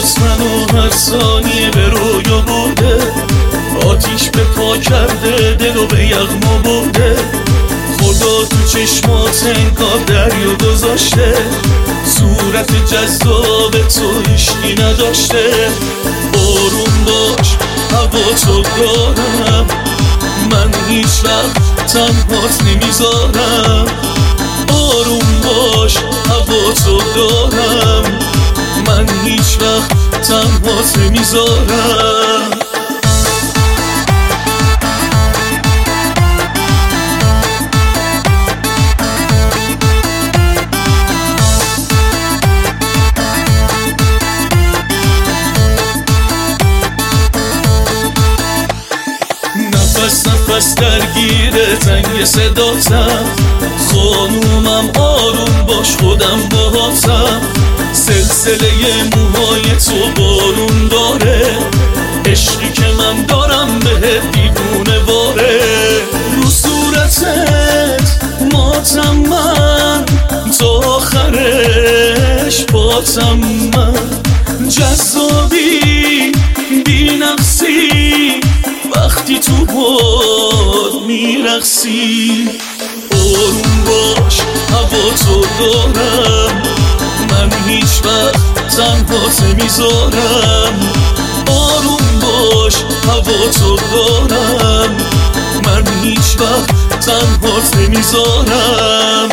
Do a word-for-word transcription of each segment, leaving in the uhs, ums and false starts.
از منو هر ثانیه به رویا برده، آتیش به پا کرده، دل و به یغما برده. خدا تو چشمات انگار دریا گذاشته، صورت جذاب تو هیشکی نداشته. آروم باش هوا تو دارم، من هیچ وقت تنهات نمیذارم. آروم باش هوا تو دارم، من هیچ وقت تنهات نمیذارم. نفس نفس درگیر تنگ صداتم، خانومم آروم باش خودم باهاتم. سلسله موهای تو بارون داره، عشقی که من دارم بهت دیوونه واره. رو صورتت ماتم من، تا آخرش باتم من. جذابی بی نقصی وقتی تو باد میرقصی. آروم باش هوا تو دارم، من هیچ وقت تنهات نمیذارم. آروم باش هوا تو دارم، من هیچ وقت تنهات نمیذارم.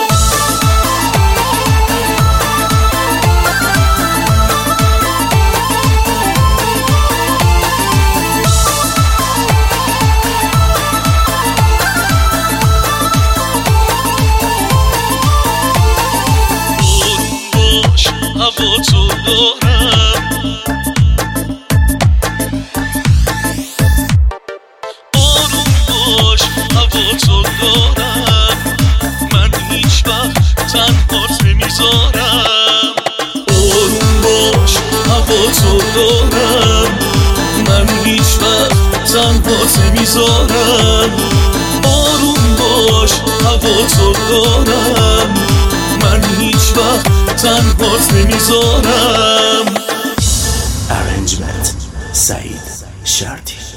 هوا تو دارم، آروم باش هوا تو دارم، من هیچ وقت تنهات نمیذارم. آروم باش هوا تو دارم، من هیچ وقت تنهات نمیذارم. آروم باش هوا تو دارم، من هیچ وقت تنهات نمیذارم. Arrangement سعید شرطی.